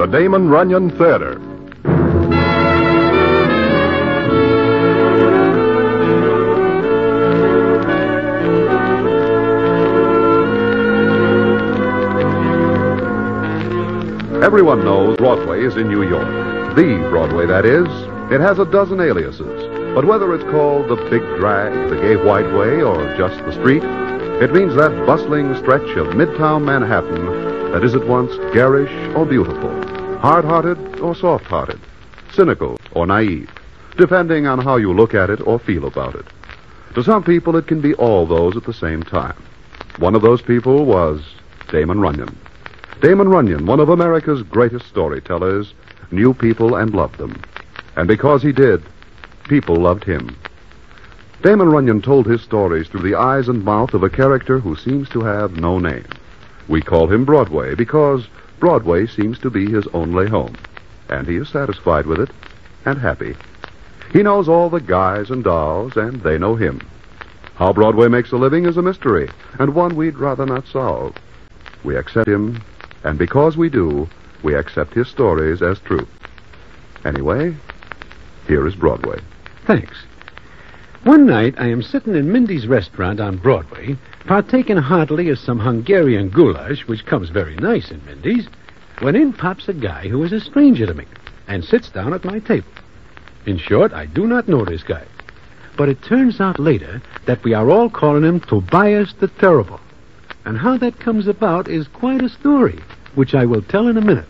the Damon Runyon Theater. Everyone knows Broadway is in New York. The Broadway, that is. It has a dozen aliases. But whether it's called the Big Drag, the Gay White Way, or just the Street, it means that bustling stretch of midtown Manhattan that is at once garish or beautiful, hard-hearted or soft-hearted, cynical or naive, depending on how you look at it or feel about it. To some people, it can be all those at the same time. One of those people was Damon Runyon. Damon Runyon, one of America's greatest storytellers, knew people and loved them. And because he did, people loved him. Damon Runyon told his stories through the eyes and mouth of a character who seems to have no name. We call him Broadway because Broadway seems to be his only home. And he is satisfied with it and happy. He knows all the guys and dolls, and they know him. How Broadway makes a living is a mystery, and one we'd rather not solve. We accept him, and because we do, we accept his stories as truth. Anyway, here is Broadway. Thanks. One night, I am sitting in Mindy's restaurant on Broadway, partaking heartily of some Hungarian goulash, which comes very nice in Mindy's, when in pops a guy who is a stranger to me and sits down at my table. In short, I do not know this guy. But it turns out later that we are all calling him Tobias the Terrible. And how that comes about is quite a story, which I will tell in a minute.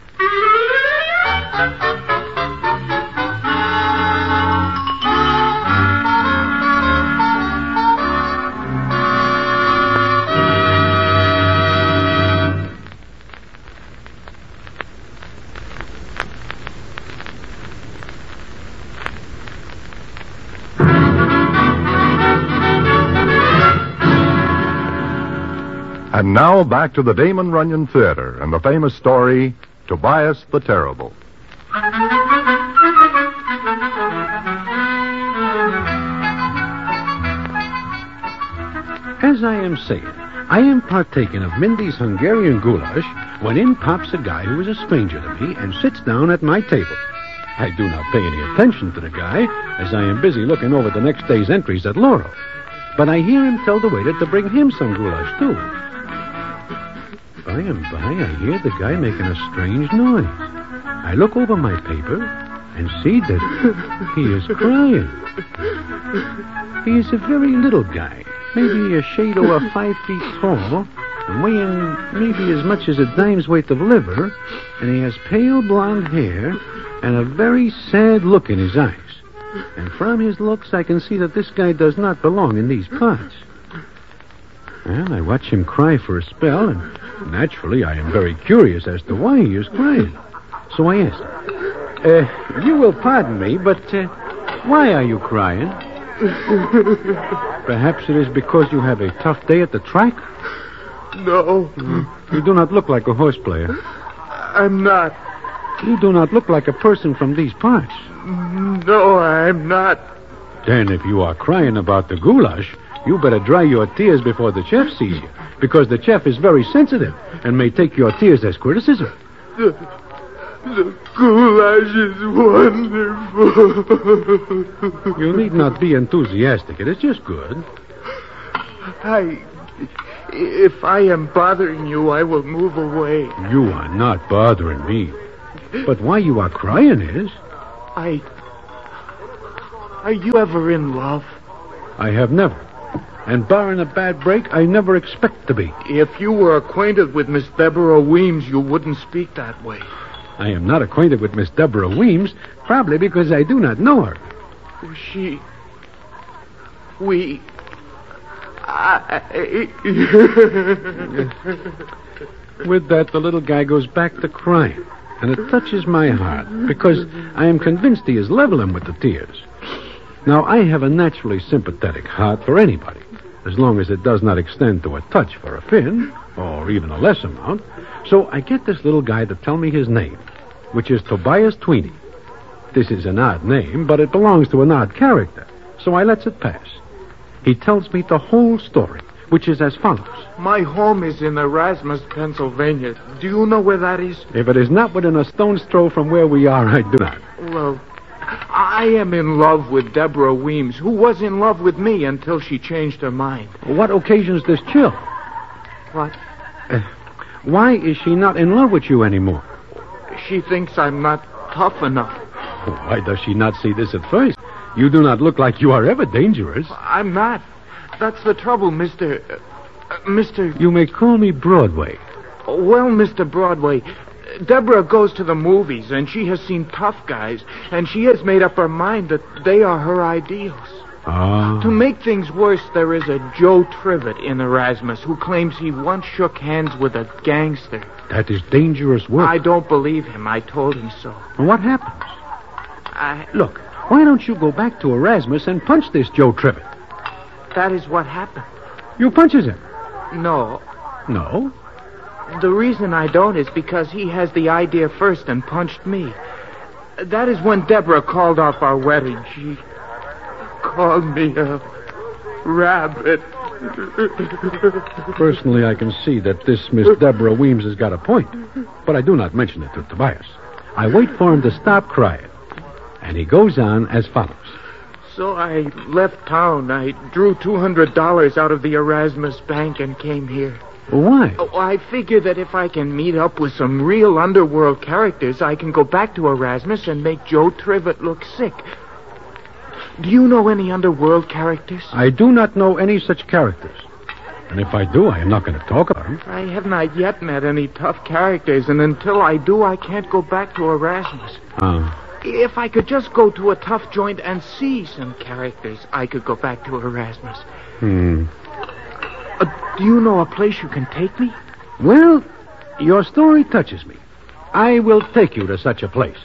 And now back to the Damon Runyon Theater and the famous story, Tobias the Terrible. As I am saying, I am partaking of Mindy's Hungarian goulash when in pops a guy who is a stranger to me and sits down at my table. I do not pay any attention to the guy, as I am busy looking over the next day's entries at Laurel. But I hear him tell the waiter to bring him some goulash, too. By and by, I hear the guy making a strange noise. I look over my paper and see that he is crying. He is a very little guy, maybe a shade over 5 feet tall, and weighing maybe as much as a dime's worth of liver, and he has pale blonde hair and a very sad look in his eyes. And from his looks, I can see that this guy does not belong in these parts. Well, I watch him cry for a spell, and naturally, I am very curious as to why he is crying. So I asked, you will pardon me, but why are you crying? Perhaps it is because you have a tough day at the track? No. You do not look like a horse player. I'm not. You do not look like a person from these parts. No, I'm not. Then if you are crying about the goulash, you better dry your tears before the chef sees you, because the chef is very sensitive and may take your tears as criticism. The goulash is wonderful. You need not be enthusiastic. It is just good. If I am bothering you, I will move away. You are not bothering me. But why you are crying is... Are you ever in love? I have never. And barring a bad break, I never expect to be. If you were acquainted with Miss Deborah Weems, you wouldn't speak that way. I am not acquainted with Miss Deborah Weems, probably because I do not know her. With that, the little guy goes back to crying. And it touches my heart, because I am convinced he is leveling with the tears. Now, I have a naturally sympathetic heart for anybody, as long as it does not extend to a touch for a fin, or even a less amount. So I get this little guy to tell me his name, which is Tobias Tweeny. This is an odd name, but it belongs to an odd character, so I lets it pass. He tells me the whole story, which is as follows. My home is in Erasmus, Pennsylvania. Do you know where that is? If it is not within a stone's throw from where we are, I do not. Well, I am in love with Deborah Weems, who was in love with me until she changed her mind. What occasions this chill? What? Why is she not in love with you anymore? She thinks I'm not tough enough. Why does she not see this at first? You do not look like you are ever dangerous. I'm not. That's the trouble, Mr. You may call me Broadway. Well, Mr. Broadway, Deborah goes to the movies, and she has seen tough guys, and she has made up her mind that they are her ideals. Ah. To make things worse, there is a Joe Trivett in Erasmus who claims he once shook hands with a gangster. That is dangerous work. I don't believe him. I told him so. And what happens? Look, why don't you go back to Erasmus and punch this Joe Trivett? That is what happened. You punches him? No. No? The reason I don't is because he has the idea first and punched me. That is when Deborah called off our wedding. She called me a rabbit. Personally, I can see that this Miss Deborah Weems has got a point, but I do not mention it to Tobias. I wait for him to stop crying, and he goes on as follows. So I left town. I drew $200 out of the Erasmus bank and came here. Why? Oh, I figure that if I can meet up with some real underworld characters, I can go back to Erasmus and make Joe Trivett look sick. Do you know any underworld characters? I do not know any such characters. And if I do, I am not going to talk about them. I have not yet met any tough characters, and until I do, I can't go back to Erasmus. If I could just go to a tough joint and see some characters, I could go back to Erasmus. Do you know a place you can take me? Well, your story touches me. I will take you to such a place.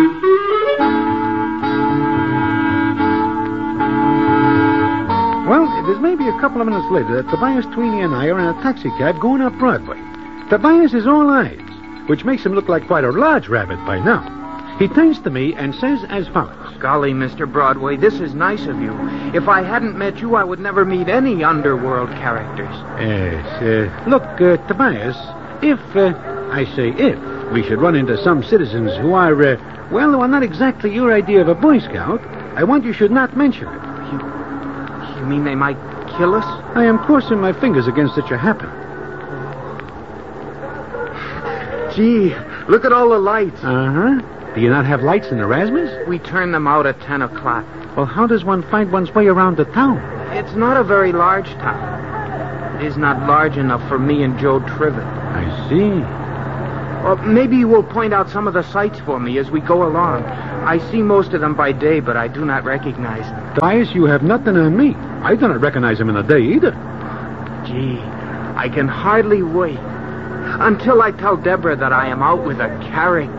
Well, it is maybe a couple of minutes later that Tobias Tweeny and I are in a taxicab going up Broadway. Tobias is all eyes, which makes him look like quite a large rabbit by now. He turns to me and says as follows. Golly, Mr. Broadway, this is nice of you. If I hadn't met you, I would never meet any underworld characters. Yes, look, Tobias, if we should run into some citizens who are, who are not exactly your idea of a Boy Scout, I want you should not mention it. You mean they might kill us? I am crossing my fingers against such a happen. Gee, look at all the lights. Uh-huh. Do you not have lights in Erasmus? We turn them out at 10 o'clock. Well, how does one find one's way around the town? It's not a very large town. It is not large enough for me and Joe Trivett. I see. Well, maybe you will point out some of the sights for me as we go along. I see most of them by day, but I do not recognize them. Tobias, you have nothing on me. I do not recognize him in the day either. Gee, I can hardly wait until I tell Deborah that I am out with a character.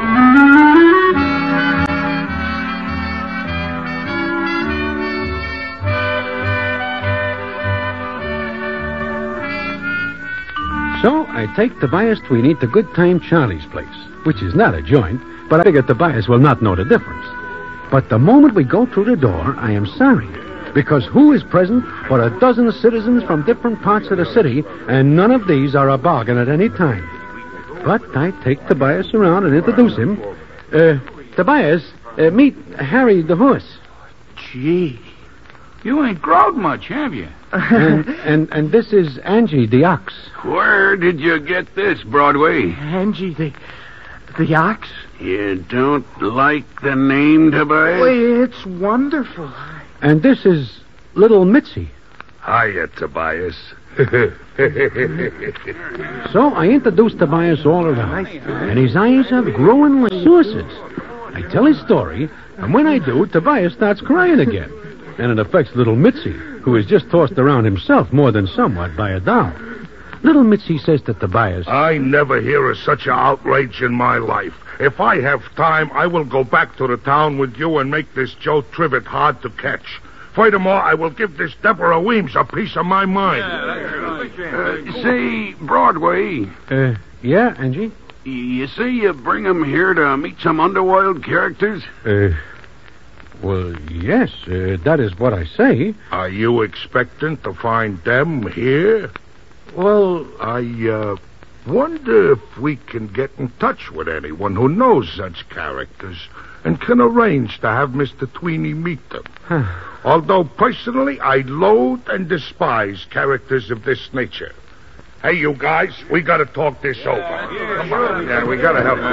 So I take Tobias Tweeny to Good Time Charlie's place, which is not a joint, but I figure Tobias will not know the difference. But the moment we go through the door, I am sorry, because who is present but a dozen citizens from different parts of the city, and none of these are a bargain at any time. But I take Tobias around and introduce him. Tobias, meet Harry the horse. Gee. You ain't growed much, have you? and this is Angie the ox. Where did you get this, Broadway? Angie the ox? You don't like the name, Tobias? Well, it's wonderful. And this is little Mitzi. Hiya, Tobias. So I introduce Tobias all around, and his eyes are growing like saucers. I tell his story, and when I do, Tobias starts crying again. And it affects little Mitzi, who is just tossed around himself more than somewhat by a doll. Little Mitzi says to Tobias, I never hear of such an outrage in my life. If I have time, I will go back to the town with you and make this Joe Trivett hard to catch. Furthermore, I will give this Deborah Weems a piece of my mind. Say, Broadway. Yeah, Angie? You say you bring him here to meet some underworld characters? Well, yes, that is what I say. Are you expecting to find them here? Well, I wonder if we can get in touch with anyone who knows such characters and can arrange to have Mr. Tweeny meet them. Although, personally, I loathe and despise characters of this nature. Hey, you guys, we gotta talk this over. Come on. Yeah, we gotta help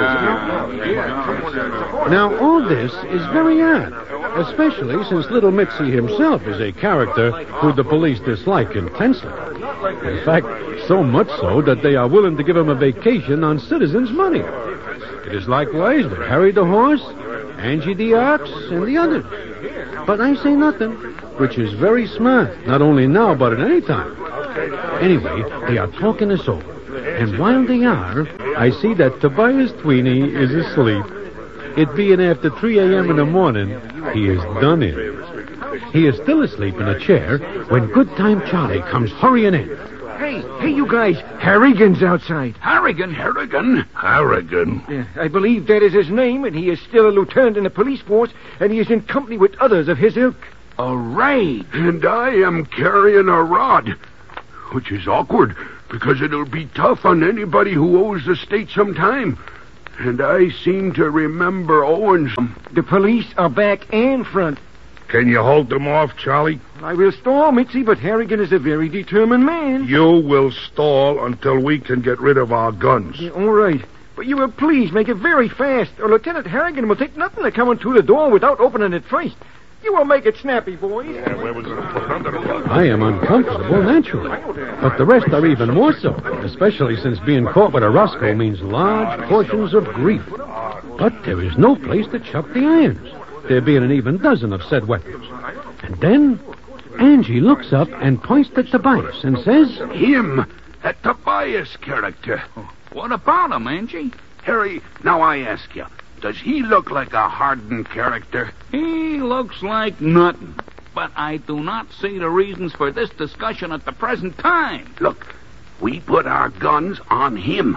this. Now, all this is very odd, especially since little Mitzi himself is a character who the police dislike intensely. In fact, so much so that they are willing to give him a vacation on citizens' money. It is likewise with Harry the Horse, Angie the Ox, and the others. But I say nothing, which is very smart, not only now, but at any time. Anyway, they are talking us over. And while they are, I see that Tobias Tweeny is asleep. It being after 3 a.m. in the morning, he is done in. He is still asleep in a chair when Good Time Charlie comes hurrying in. Hey, you guys. Harrigan's outside. Harrigan? Harrigan? Yeah, I believe that is his name, and he is still a lieutenant in the police force, and he is in company with others of his ilk. A raid. And I am carrying a rod, which is awkward, because it'll be tough on anybody who owes the state some time. And I seem to remember owing some. The police are back and front. Can you hold them off, Charlie? I will stall, Mitzi, but Harrigan is a very determined man. You will stall until we can get rid of our guns. Yeah, all right. But you will please make it very fast, or Lieutenant Harrigan will take nothing to coming through the door without opening it first. You will make it snappy, boys. Yeah, where was it? I am uncomfortable, naturally. But the rest are even more so, especially since being caught with a Roscoe means large portions of grief. But there is no place to chuck the irons, there being an even dozen of said weapons. And then Angie looks up and points to Tobias and says, Him, that Tobias character. What about him, Angie? Harry, now I ask you, does he look like a hardened character? He looks like nothing. But I do not see the reasons for this discussion at the present time. Look, we put our guns on him.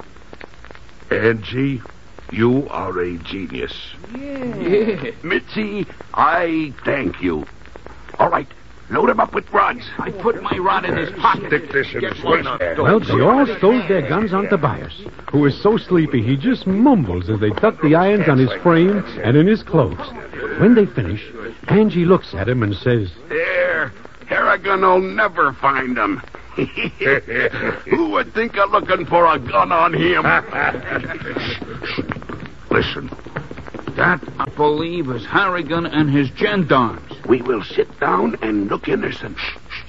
Angie, you are a genius. Yeah. Mitzi, I thank you. All right, load him up with rods. I put my rod in his pocket. Stick this in his waist. well, they all stowed their guns on Tobias, who is so sleepy he just mumbles as they tuck the irons on his frame and in his clothes. When they finish, Angie looks at him and says, There, Harrigan will never find him. Who would think of looking for a gun on him? Listen. That, I believe, is Harrigan and his gendarmes. We will sit down and look innocent.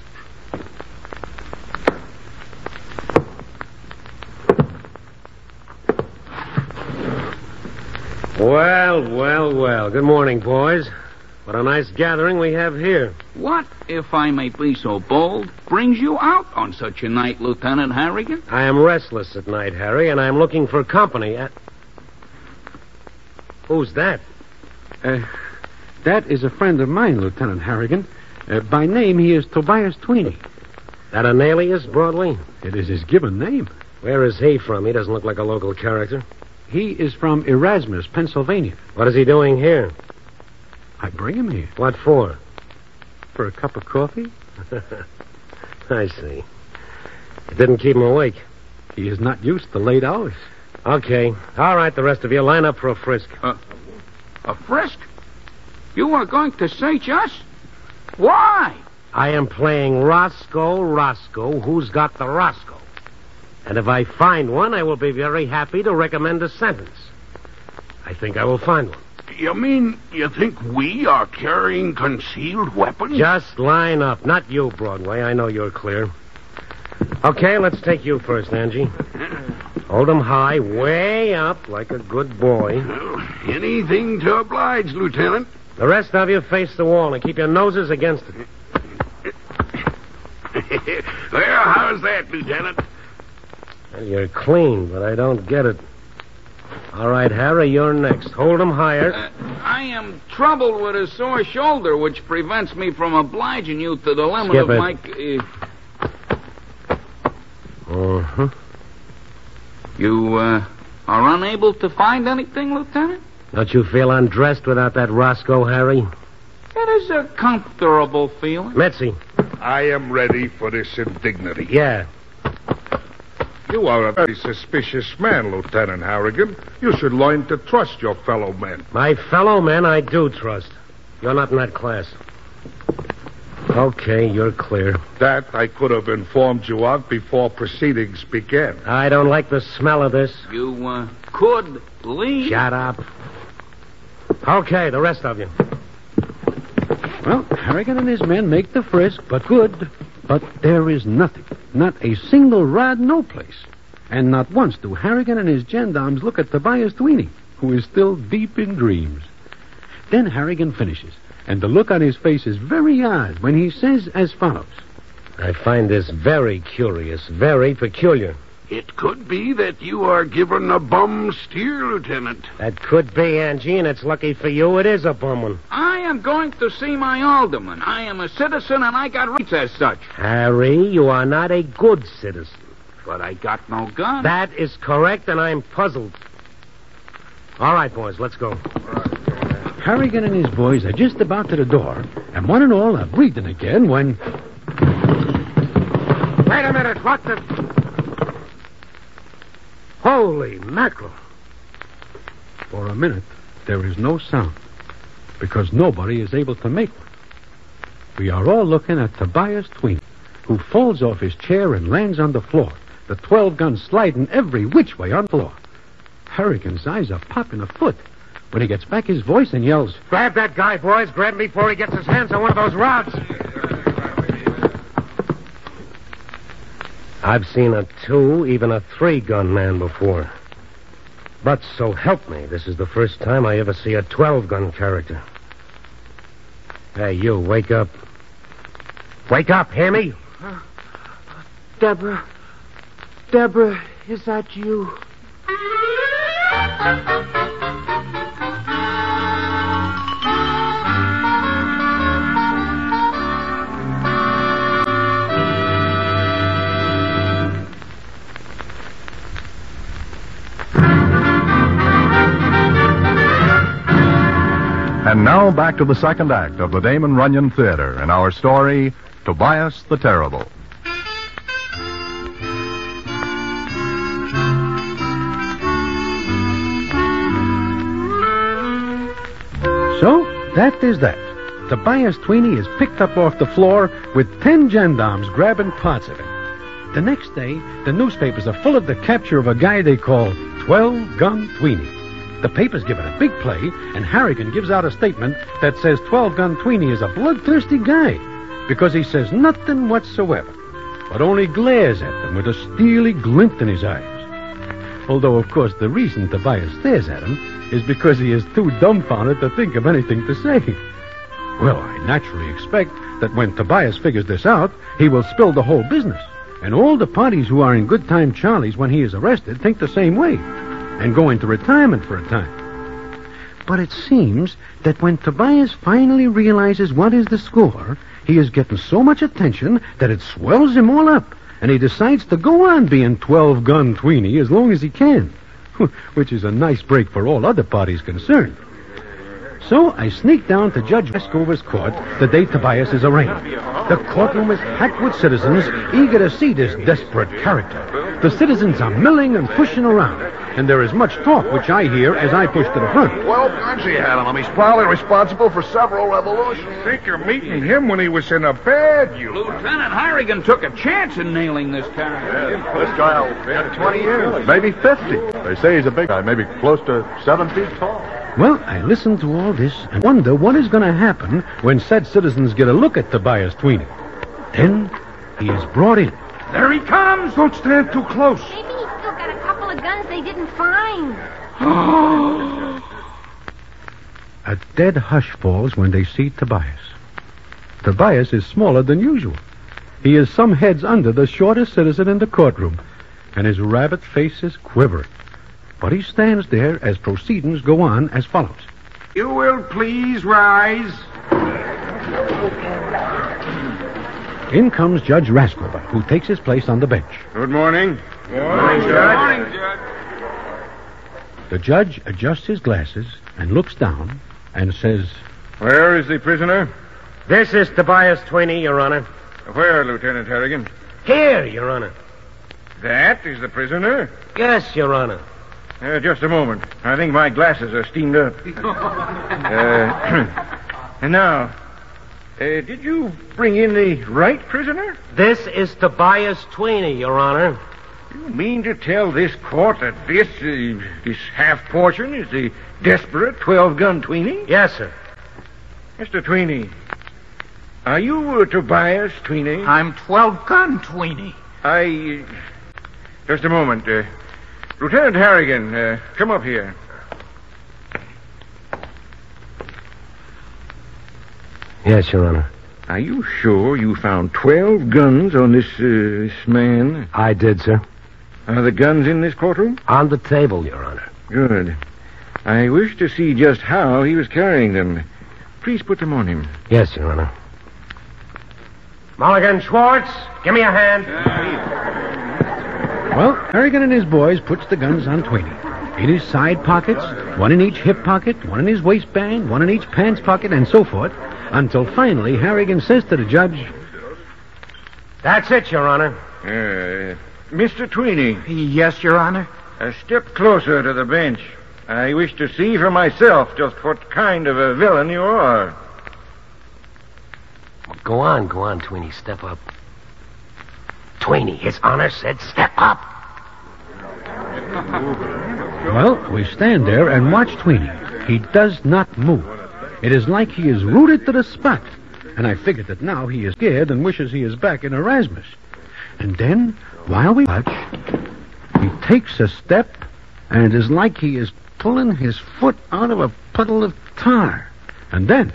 Well. Good morning, boys. What a nice gathering we have here. What, if I may be so bold, brings you out on such a night, Lieutenant Harrigan? I am restless at night, Harry, and I am looking for company. Who's that? That is a friend of mine, Lieutenant Harrigan. By name, he is Tobias Tweeny. That an alias, Broadway? It is his given name. Where is he from? He doesn't look like a local character. He is from Erasmus, Pennsylvania. What is he doing here? I bring him here. What for? For a cup of coffee? I see. It didn't keep him awake. He is not used to late hours. Okay. All right, the rest of you, line up for a frisk. A frisk? You are going to search us? Why? I am playing Roscoe. Who's got the Roscoe? And if I find one, I will be very happy to recommend a sentence. I think I will find one. You mean you think we are carrying concealed weapons? Just line up. Not you, Broadway. I know you're clear. Okay, let's take you first, Angie. Hold 'em high, way up, like a good boy. Anything to oblige, Lieutenant. The rest of you face the wall and keep your noses against it. Well, how's that, Lieutenant? Well, you're clean, but I don't get it. All right, Harry, you're next. Hold 'em higher. I am troubled with a sore shoulder, which prevents me from obliging you to the limit Skip of it. my... Uh-huh. You, are unable to find anything, Lieutenant? Don't you feel undressed without that Roscoe, Harry? That is a comfortable feeling. Mitzi. I am ready for this indignity. Yeah. You are a very suspicious man, Lieutenant Harrigan. You should learn to trust your fellow men. My fellow men I do trust. You're not in that class. Okay, you're clear. That I could have informed you of before proceedings began. I don't like the smell of this. You, could leave. Shut up. Okay, the rest of you. Well, Harrigan and his men make the frisk, but good. But there is nothing. Not a single rod, no place. And not once do Harrigan and his gendarmes look at Tobias Tweeny, who is still deep in dreams. Then Harrigan finishes, and the look on his face is very odd when he says as follows. I find this very curious, very peculiar. It could be that you are given a bum steer, Lieutenant. That could be, Angie, and it's lucky for you it is a bum one. I am going to see my alderman. I am a citizen, and I got rights as such. Harry, you are not a good citizen. But I got no gun. That is correct, and I'm puzzled. All right, boys, let's go. Harrigan and his boys are just about to the door, and one and all are breathing again when... Wait a minute, what the... Holy mackerel. For a minute, there is no sound, because nobody is able to make one. We are all looking at Tobias Tweeny, who falls off his chair and lands on the floor, the 12-gun sliding every which way on the floor. Harrigan's eyes are popping a foot. When he gets back his voice and yells, Grab that guy, boys. Grab him before he gets his hands on one of those rods. I've seen a 2, even a 3-gun man before. But so help me, this is the first time I ever see a 12-gun character. Hey, you, wake up. Wake up, hear me? Deborah, is that you? And now back to the second act of the Damon Runyon Theater and our story, Tobias the Terrible. So, that is that. Tobias Tweeny is picked up off the floor with 10 gendarmes grabbing parts of him. The next day, the newspapers are full of the capture of a guy they call 12-Gun Tweeny. The papers give it a big play, and Harrigan gives out a statement that says 12-Gun Tweeny is a bloodthirsty guy because he says nothing whatsoever, but only glares at them with a steely glint in his eyes. Although, of course, the reason Tobias stares at him is because he is too dumbfounded to think of anything to say. Well, I naturally expect that when Tobias figures this out, he will spill the whole business, and all the parties who are in Good Time Charlie's when he is arrested think the same way, and go into retirement for a time. But it seems that when Tobias finally realizes what is the score, he is getting so much attention that it swells him all up, and he decides to go on being 12-Gun Tweeny as long as he can, which is a nice break for all other parties concerned. So I sneak down to Judge Wescover's court the day Tobias is arraigned. The courtroom is packed with citizens eager to see this desperate character. The citizens are milling and pushing around, and there is much talk which I hear as I push to the front. 12 guns he had on him. He's probably responsible for several revolutions. I think you're meeting him when he was in a bed, you. Lieutenant Harrigan took a chance in nailing this character. This guy'll get 20 years. Maybe 50. They say he's a big guy, maybe close to 7 feet tall. Well, I listen to all this and wonder what is going to happen when said citizens get a look at Tobias Tweeny. Then he is brought in. There he comes. Don't stand too close. Maybe he's still got a couple of guns they didn't find. A dead hush falls when they see Tobias. Tobias is smaller than usual. He is some heads under the shortest citizen in the courtroom, and his rabbit face is quivering. But he stands there as proceedings go on as follows. You will please rise. In comes Judge Raskover, who takes his place on the bench. Good morning. Good morning, Judge. The judge adjusts his glasses and looks down and says, Where is the prisoner? This is Tobias Tweeny, Your Honor. Where, Lieutenant Harrigan? Here, Your Honor. That is the prisoner? Yes, Your Honor. Just a moment. I think my glasses are steamed up. And now, did you bring in the right prisoner? This is Tobias Tweeny, Your Honor. You mean to tell this court that this half portion is the desperate 12-gun Tweeny? Yes, sir. Mr. Tweeny, are you Tobias Tweeny? I'm 12-gun Tweeny. Just a moment. Lieutenant Harrigan, come up here. Yes, Your Honor. Are you sure you found 12 guns on this man? I did, sir. Are the guns in this courtroom? On the table, Your Honor. Good. I wish to see just how he was carrying them. Please put them on him. Yes, Your Honor. Mulligan, Schwartz, give me a hand. Well, Harrigan and his boys puts the guns on Tweeny. In his side pockets, one in each hip pocket, one in his waistband, one in each pants pocket, and so forth, until finally Harrigan says to the judge... That's it, Your Honor. Mr. Tweeny. Yes, Your Honor. Step closer to the bench. I wish to see for myself just what kind of a villain you are. Go on, Tweeny. Step up. Tweeny, His Honor said step up. Well, we stand there and watch Tweeny. He does not move. It is like he is rooted to the spot. And I figure that now he is scared and wishes he is back in Erasmus. And then, while we watch, he takes a step, and it is like he is pulling his foot out of a puddle of tar. And then...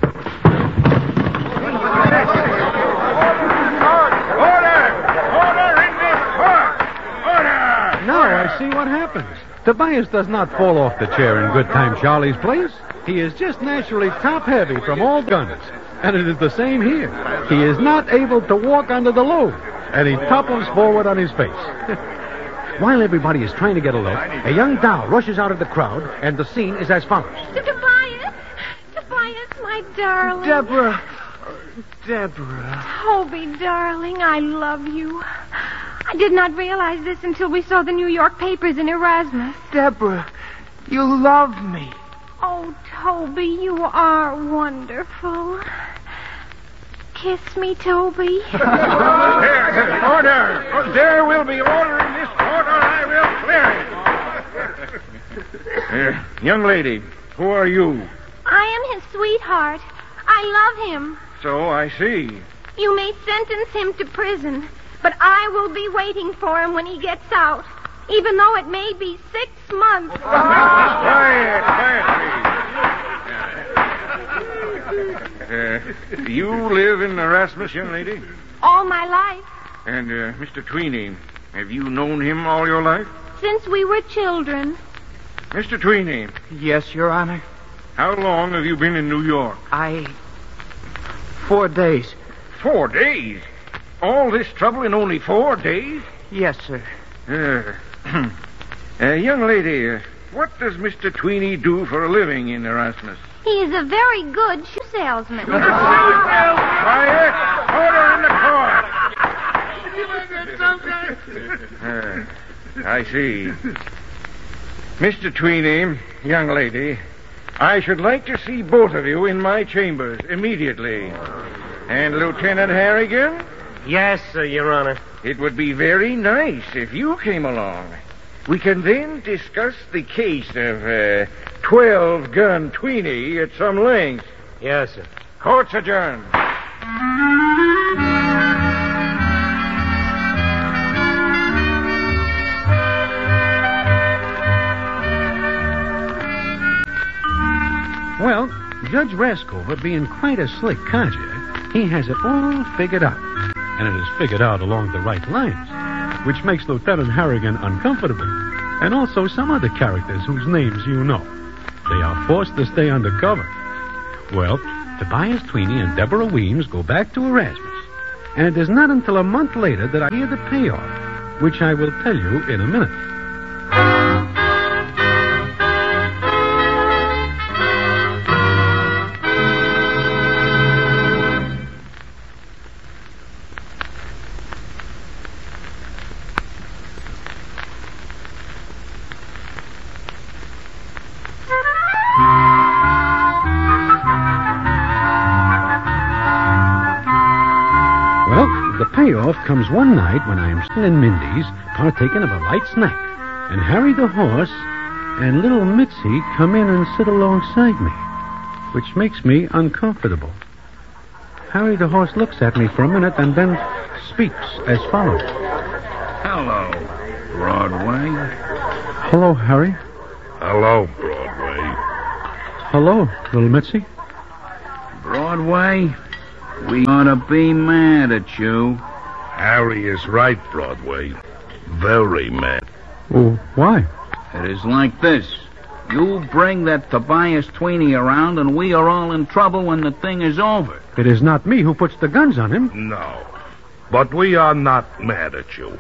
Now I see what happens. Tobias does not fall off the chair in Good Time Charlie's place. He is just naturally top-heavy from all guns. And it is the same here. He is not able to walk under the load, and he topples forward on his face. While everybody is trying to get a look, a young doll rushes out of the crowd, and the scene is as follows. Tobias, my darling. Deborah. Toby, darling, I love you. I did not realize this until we saw the New York papers in Erasmus. Deborah, you love me. Oh, Toby, you are wonderful. Kiss me, Toby. Order! There will be order in this court, or I will clear it. Young lady, who are you? I am his sweetheart. I love him. So I see. You may sentence him to prison, but I will be waiting for him when he gets out, even though it may be 6 months. Quiet, please. You live in Erasmus, young lady? All my life. And Mr. Tweeny, have you known him all your life? Since we were children. Mr. Tweeny. Yes, Your Honor. How long have you been in New York? 4 days. 4 days? All this trouble in only 4 days? Yes, sir. Young lady, what does Mr. Tweeny do for a living in Erasmus? He is a very good shoe salesman. Quiet! Order in the court! I see. Mr. Tweeny, young lady, I should like to see both of you in my chambers immediately. And Lieutenant Harrigan? Yes, sir, Your Honor. It would be very nice if you came along. We can then discuss the case of 12-gun Tweeny at some length. Yes, sir. Court's adjourned. Well, Judge Raskover, being quite a slick codger, he has it all figured out. And it is figured out along the right lines, which makes Lieutenant Harrigan uncomfortable, and also some other characters whose names you know. They are forced to stay undercover. Well, Tobias Tweeny and Deborah Weems go back to Erasmus, and it is not until a month later that I hear the payoff, which I will tell you in a minute. The payoff comes one night when I am sitting in Mindy's, partaking of a light snack, and Harry the horse and little Mitzi come in and sit alongside me, which makes me uncomfortable. Harry the horse looks at me for a minute and then speaks as follows. Hello, Broadway. Hello, Harry. Hello, Broadway. Hello, little Mitzi. Broadway, we ought to be mad at you. Harry is right, Broadway. Very mad. Oh, why? It is like this. You bring that Tobias Tweeny around and we are all in trouble when the thing is over. It is not me who puts the guns on him. No. But we are not mad at you.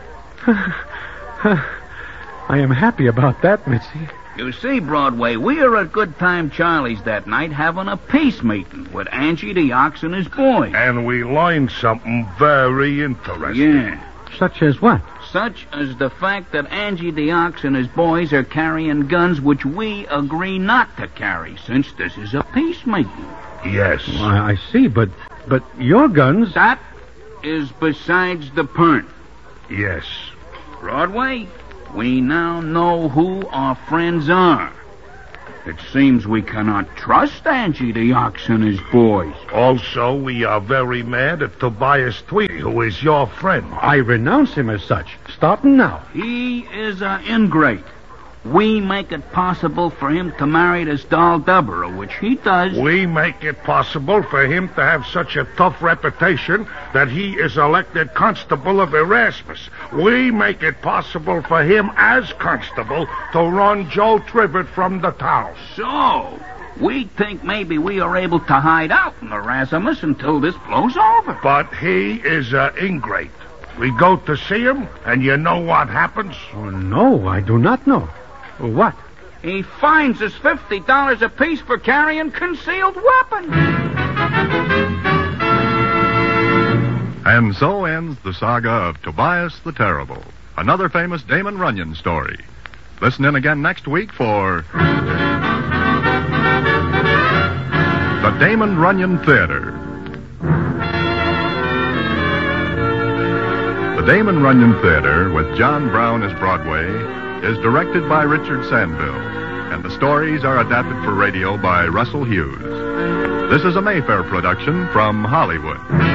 I am happy about that, Mitzi. You see, Broadway, we are at Good Time Charlie's that night having a peace meeting with Angie the Ox and his boys. And we learned something very interesting. Yeah. Such as what? Such as the fact that Angie the Ox and his boys are carrying guns which we agree not to carry, since this is a peace meeting. Yes. Well, I see, but your guns... That is besides the point. Yes. Broadway, we now know who our friends are. It seems we cannot trust Angie the Ox and his boys. Also, we are very mad at Tobias Tweedy, who is your friend. I renounce him as such. Starting now. He is an ingrate. We make it possible for him to marry this doll Deborah, which he does. We make it possible for him to have such a tough reputation that he is elected constable of Erasmus. We make it possible for him as constable to run Joe Trivett from the town. So, we think maybe we are able to hide out in Erasmus until this blows over. But he is an ingrate. We go to see him, and you know what happens? Oh, no, I do not know. What? He fines us $50 apiece for carrying concealed weapons. And so ends the saga of Tobias the Terrible, another famous Damon Runyon story. Listen in again next week for The Damon Runyon Theater. The Damon Runyon Theater, with John Brown as Broadway, is directed by Richard Sandville, and the stories are adapted for radio by Russell Hughes. This is a Mayfair production from Hollywood.